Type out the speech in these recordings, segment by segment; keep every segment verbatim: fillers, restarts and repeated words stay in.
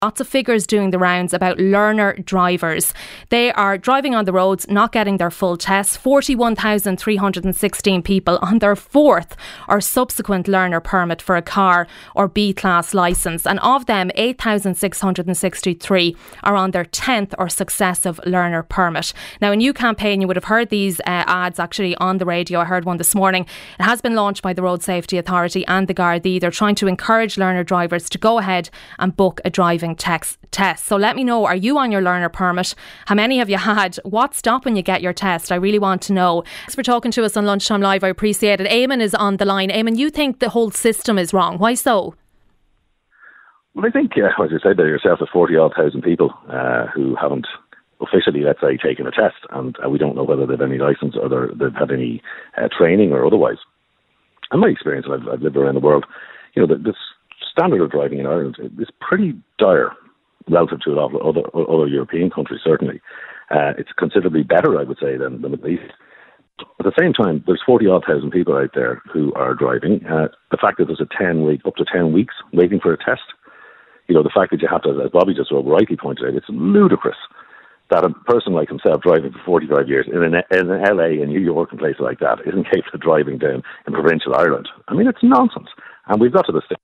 Lots of figures doing the rounds about learner drivers. They are driving on the roads, not getting their full tests. forty-one thousand three hundred sixteen people on their fourth or subsequent learner permit for a car or B-class licence. And of them, eight thousand six hundred sixty-three are on their tenth or successive learner permit. Now, a new campaign, you would have heard these uh, ads actually on the radio. I heard one this morning. It has been launched by the Road Safety Authority and the Gardaí. They're trying to encourage learner drivers to go ahead and book a driving Text, test. So let me know, are you on your learner permit? How many have you had? What's stopping you get your test? I really want to know. Thanks for talking to us on Lunchtime Live. I appreciate it. Eamon is on the line. Eamon, you think the whole system is wrong. Why so? Well, I think, uh, as you said there yourself, there's forty odd thousand people uh, who haven't officially, let's say, taken a test, and uh, we don't know whether they've any licence or they've had any uh, training or otherwise. In my experience, I've, I've lived around the world, you know, the, this standard of driving in Ireland is pretty dire relative to a lot of other, other European countries, certainly. Uh, it's considerably better, I would say, than the Middle East. At the same time, there's forty odd thousand people out there who are driving. Uh, the fact that there's a ten week, up to ten weeks waiting for a test, you know, the fact that you have to, as Bobby just rightly pointed out, it's ludicrous that a person like himself driving for forty-five years in an, in an L A and New York and places like that isn't capable of driving down in provincial Ireland. I mean, it's nonsense. And we've got to the stage.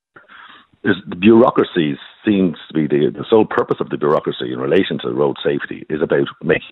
The bureaucracy seems to be the, the sole purpose of the bureaucracy in relation to road safety is about making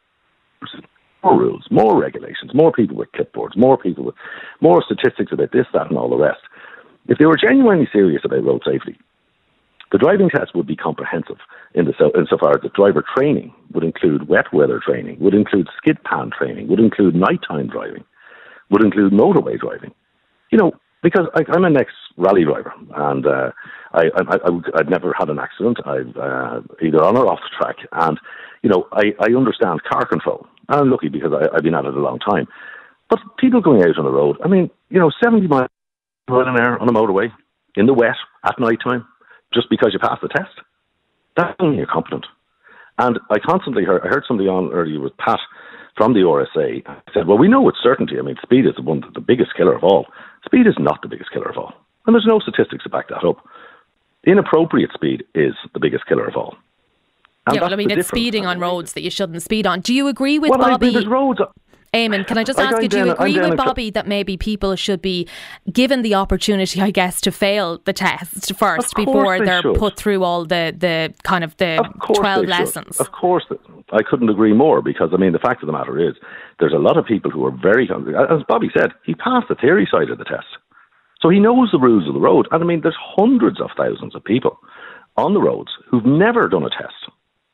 more rules, more regulations, more people with clipboards, more people with more statistics about this, that and all the rest. If they were genuinely serious about road safety, the driving test would be comprehensive in the, insofar as the driver training would include wet weather training, would include skid pan training, would include nighttime driving, would include motorway driving. You know, because I, I'm an ex-rally driver, and uh, I, I, I, I've never had an accident, I've uh, either on or off the track, and you know, I, I understand car control. And I'm lucky because I, I've been at it a long time. But people going out on the road, I mean, you know, seventy miles an hour on a motorway in the wet at night time, just because you passed the test, that's only you're competent. And I constantly heard, I heard somebody on earlier with Pat from the R S A said, well, we know with certainty, I mean, speed is the one, the biggest killer of all. Speed is not the biggest killer of all. And there's no statistics to back that up. Inappropriate speed is the biggest killer of all. And yeah, well, I mean, it's speeding on roads that you shouldn't speed on. Do you agree with well, Bobby? I mean, there's roads... Eamon, can I just ask you, do you agree with Bobby that maybe people should be given the opportunity, I guess, to fail the test first before they're put through all the, the kind of the twelve lessons? Of course, I couldn't agree more, because, I mean, the fact of the matter is there's a lot of people who are very hungry. As Bobby said, he passed the theory side of the test. So he knows the rules of the road. And, I mean, there's hundreds of thousands of people on the roads who've never done a test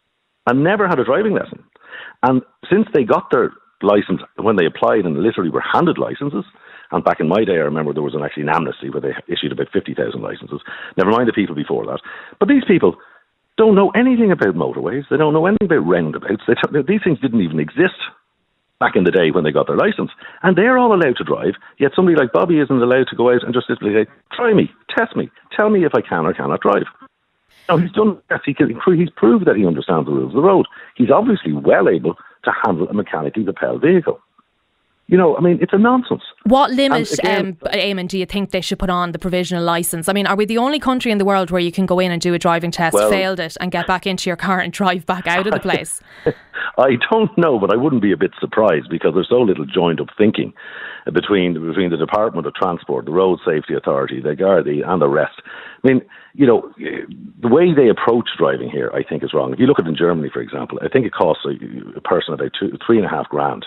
and never had a driving lesson. And since they got their license, when they applied and literally were handed licenses, and back in my day I remember there was an, actually an amnesty where they issued about fifty thousand licenses, never mind the people before that. But these people don't know anything about motorways, they don't know anything about roundabouts, they t- these things didn't even exist back in the day when they got their license, and they're all allowed to drive, yet somebody like Bobby isn't allowed to go out and just simply say, try me, test me, tell me if I can or cannot drive. Now, he's done that. He can, he's proved that he understands the rules of the road. He's obviously well able to handle a mechanically propelled vehicle. You know, I mean, it's a nonsense. What limit, again, um, Eamon, do you think they should put on the provisional licence? I mean, are we the only country in the world where you can go in and do a driving test, well, failed it, and get back into your car and drive back out of the place? I don't know, but I wouldn't be a bit surprised, because there's so little joined up thinking between between the Department of Transport, the Road Safety Authority, the Gardaí and the rest. I mean, you know, the way they approach driving here, I think, is wrong. If you look at it in Germany, for example, I think it costs a, a person about two, three and a half grand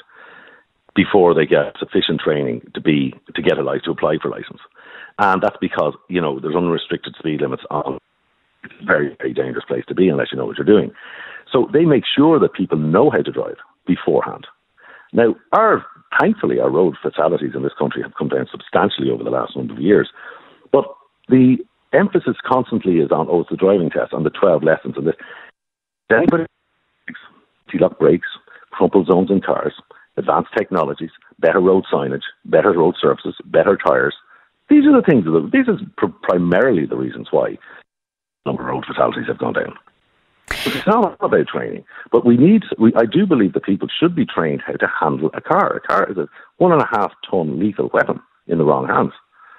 before they get sufficient training to be to get a license, to apply for a license. And that's because, you know, there's unrestricted speed limits on. It's a very, very dangerous place to be unless you know what you're doing. So they make sure that people know how to drive beforehand. Now, our thankfully, our road fatalities in this country have come down substantially over the last number of years. But the emphasis constantly is on, oh, it's the driving test, on the twelve lessons and this. Anybody, anti-lock brakes, crumple zones in cars, advanced technologies, better road signage, better road surfaces, better tyres. These are the things, these are pr- primarily the reasons why the number of road fatalities have gone down. But it's not about training. But we need, we, I do believe that people should be trained how to handle a car. A car is a one and a half ton lethal weapon in the wrong hands.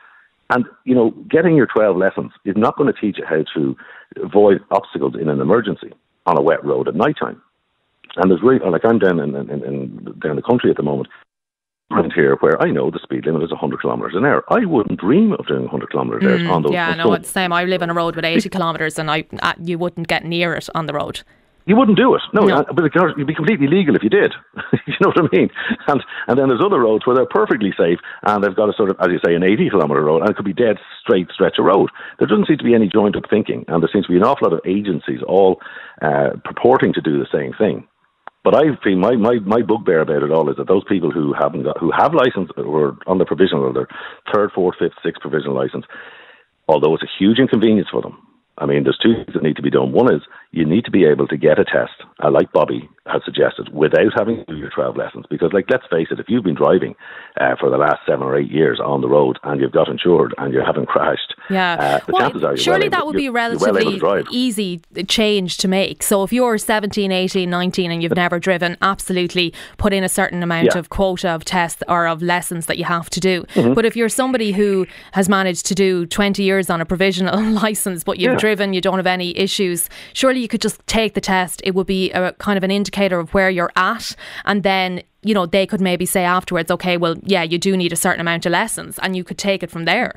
And, you know, getting your twelve lessons is not going to teach you how to avoid obstacles in an emergency on a wet road at night time. And there's really, like I'm down in, in, in down the country at the moment, around here where I know the speed limit is one hundred kilometres an hour. I wouldn't dream of doing one hundred kilometres an mm, hour on those. Yeah, I know, it's the same. I live on a road with eighty kilometres and I, uh, you wouldn't get near it on the road. You wouldn't do it. No, no. But it'd be completely legal if you did. You know what I mean? And and then there's other roads where they're perfectly safe and they've got a sort of, as you say, an eighty kilometre road, and it could be dead straight stretch of road. There doesn't seem to be any joined up thinking, and there seems to be an awful lot of agencies all uh, purporting to do the same thing. But I feel my, my, my bugbear about it all is that those people who haven't got, who have licence or are on the provisional or their third, fourth, fifth, sixth provisional licence, although it's a huge inconvenience for them. I mean, there's two things that need to be done. One is you need to be able to get a test, uh, like Bobby has suggested, without having to do your twelve lessons. Because, like, let's face it, if you've been driving uh, for the last seven or eight years on the road and you've got insured and you haven't crashed, yeah, uh, the well, chances are surely well that able, would be a relatively well easy change to make. So if you're seventeen, eighteen, nineteen and you've never driven, absolutely put in a certain amount yeah. of quota of tests or of lessons that you have to do. Mm-hmm. But if you're somebody who has managed to do twenty years on a provisional licence, but you've yeah. driven, you don't have any issues, surely you could just take the test. It would be a kind of an indicator of where you're at, and then, you know, they could maybe say afterwards, okay, well, yeah, you do need a certain amount of lessons, and you could take it from there.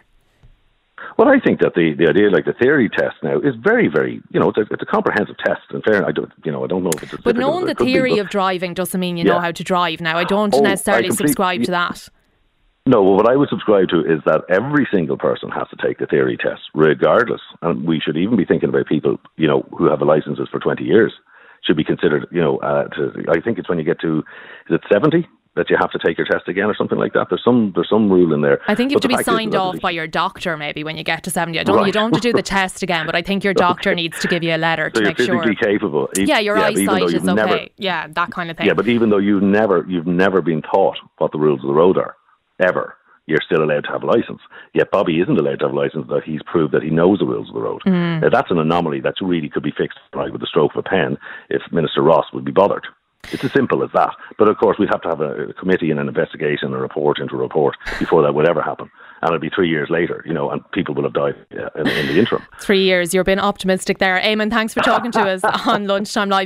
Well, I think that the, the idea, like the theory test now, is very, very, you know, it's a, it's a comprehensive test. In fairness, I don't, you know, I don't know if it's. But knowing the theory be, of driving doesn't mean you yeah. know how to drive. Now, I don't oh, necessarily I subscribe to that. No, well, what I would subscribe to is that every single person has to take the theory test, regardless. And we should even be thinking about people, you know, who have licenses for twenty years, should be considered, you know, uh, to, I think it's when you get to, is it seventy? That you have to take your test again or something like that. There's some there's some rule in there. I think you have but to be signed off by your doctor maybe when you get to seventy. I don't right. You don't have to do the test again, but I think your doctor okay. needs to give you a letter so to make sure. You're physically capable. Yeah, your yeah, eyesight is okay. Never, yeah, that kind of thing. Yeah, but even though you've never you've never been taught what the rules of the road are, ever, you're still allowed to have a licence. Yet Bobby isn't allowed to have a licence that he's proved that he knows the rules of the road. Mm. Now, that's an anomaly that really could be fixed right with the stroke of a pen if Minister Ross would be bothered. It's as simple as that. But of course, we'd have to have a committee and an investigation, a report into a report before that would ever happen. And it'll be three years later, you know, and people will have died uh, in, in the interim. Three years. You're being optimistic there. Eamon, thanks for talking to us on Lunchtime Live.